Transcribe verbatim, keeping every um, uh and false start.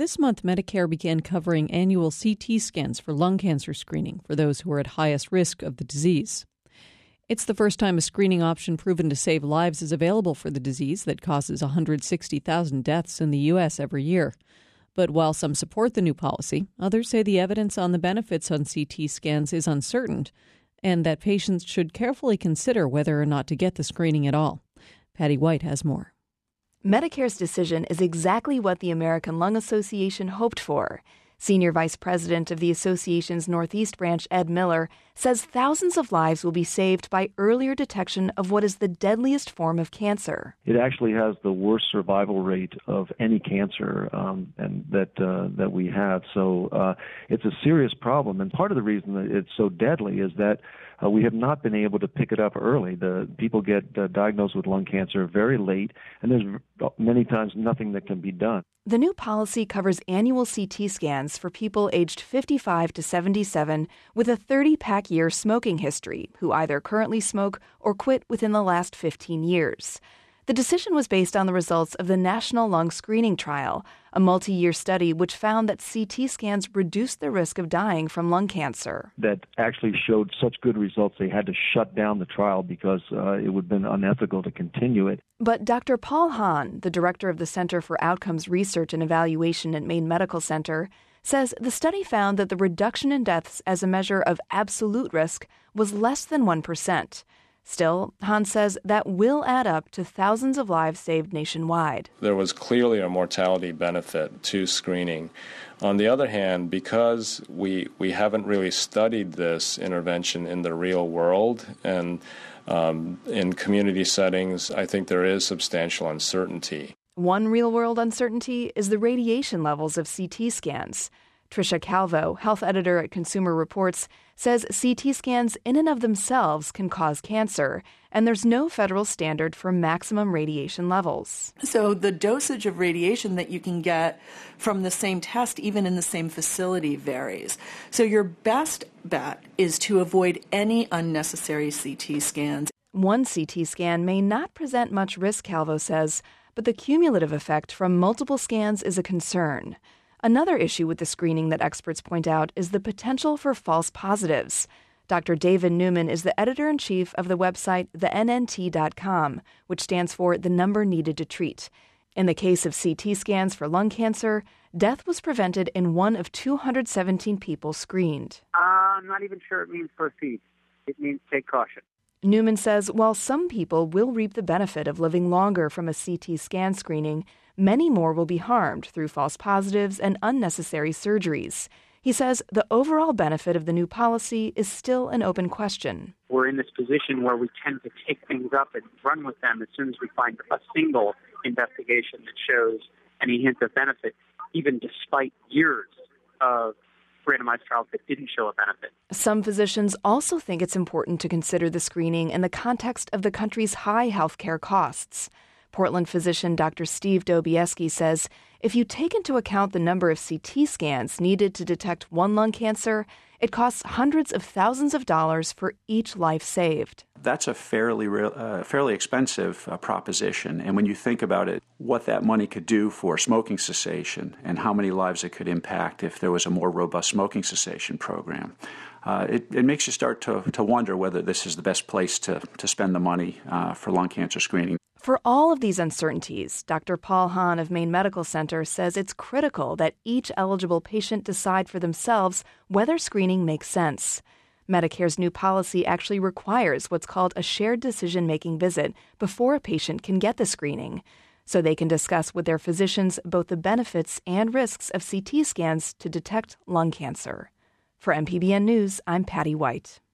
This month, Medicare began covering annual C T scans for lung cancer screening for those who are at highest risk of the disease. It's the first time a screening option proven to save lives is available for the disease that causes one hundred sixty thousand deaths in the U S every year. But while some support the new policy, others say the evidence on the benefits on C T scans is uncertain and that patients should carefully consider whether or not to get the screening at all. Patty White has more. Medicare's decision is exactly what the American Lung Association hoped for. Senior Vice President of the association's Northeast branch, Ed Miller, says thousands of lives will be saved by earlier detection of what is the deadliest form of cancer. It actually has the worst survival rate of any cancer um, and that uh, that we have. So uh, it's a serious problem. And part of the reason that it's so deadly is that uh, we have not been able to pick it up early. The people get uh, diagnosed with lung cancer very late, and there's many times nothing that can be done. The new policy covers annual C T scans for people aged fifty-five to seventy-seven with a thirty-pack year smoking history who either currently smoke or quit within the last fifteen years. The decision was based on the results of the National Lung Screening Trial, a multi-year study which found that C T scans reduced the risk of dying from lung cancer. That actually showed such good results they had to shut down the trial because uh, it would have been unethical to continue it. But Doctor Paul Hahn, the director of the Center for Outcomes Research and Evaluation at Maine Medical Center, says the study found that the reduction in deaths as a measure of absolute risk was less than one percent. Still, Hahn says that will add up to thousands of lives saved nationwide. There was clearly a mortality benefit to screening. On the other hand, because we we haven't really studied this intervention in the real world and um, in community settings, I think there is substantial uncertainty. One real-world uncertainty is the radiation levels of C T scans. Tricia Calvo, health editor at Consumer Reports, says C T scans in and of themselves can cause cancer, and there's no federal standard for maximum radiation levels. So the dosage of radiation that you can get from the same test, even in the same facility, varies. So your best bet is to avoid any unnecessary C T scans. One C T scan may not present much risk, Calvo says, but the cumulative effect from multiple scans is a concern. Another issue with the screening that experts point out is the potential for false positives. Doctor David Newman is the editor-in-chief of the website the N N T dot com, which stands for the number needed to treat. In the case of C T scans for lung cancer, death was prevented in one of two hundred seventeen people screened. Uh, I'm not even sure it means proceed. It means take caution. Newman says while some people will reap the benefit of living longer from a C T scan screening, many more will be harmed through false positives and unnecessary surgeries. He says the overall benefit of the new policy is still an open question. We're in this position where we tend to take things up and run with them as soon as we find a single investigation that shows any hint of benefit, even despite years of randomized trials that didn't show a benefit. Some physicians also think it's important to consider the screening in the context of the country's high health care costs. Portland physician Doctor Steve Dobieski says if you take into account the number of C T scans needed to detect one lung cancer, it costs hundreds of thousands of dollars for each life saved. That's a fairly uh, fairly expensive uh, proposition. And when you think about it, what that money could do for smoking cessation and how many lives it could impact if there was a more robust smoking cessation program, uh, it, it makes you start to, to wonder whether this is the best place to, to spend the money uh, for lung cancer screening. For all of these uncertainties, Doctor Paul Hahn of Maine Medical Center says it's critical that each eligible patient decide for themselves whether screening makes sense. Medicare's new policy actually requires what's called a shared decision-making visit before a patient can get the screening, so they can discuss with their physicians both the benefits and risks of C T scans to detect lung cancer. For M P B N News, I'm Patty White.